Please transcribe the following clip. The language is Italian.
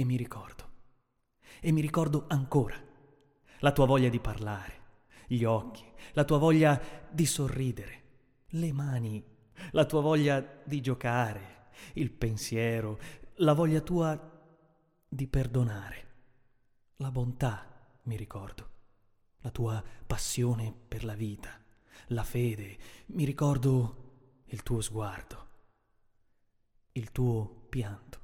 E mi ricordo. E mi ricordo ancora la tua voglia di parlare, gli occhi, la tua voglia di sorridere, le mani, la tua voglia di giocare, il pensiero, la voglia tua di perdonare, la bontà, mi ricordo, la tua passione per la vita, la fede, mi ricordo il tuo sguardo, il tuo pianto.